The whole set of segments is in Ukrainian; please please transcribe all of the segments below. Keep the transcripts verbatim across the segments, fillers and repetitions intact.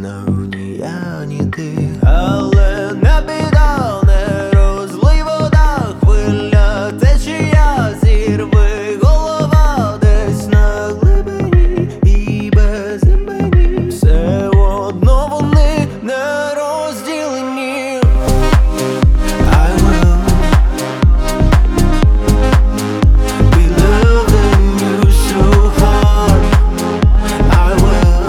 знаю ні я, ні ти, але не біда, не розлий вода, хвиля течія, зірви голова десь на глибині і без імені, все одно вони не розділені. I will be loving you so hard. I will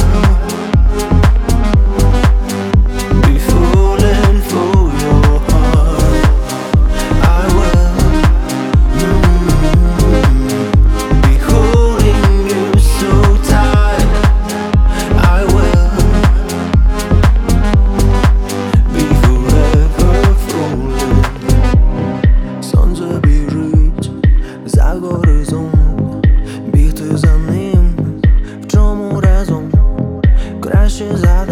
be falling for your heart. I will mm, be holding you so tight. I will be forever falling. Сонце біжить за горизонт, бігти за ним, в чому разом краще за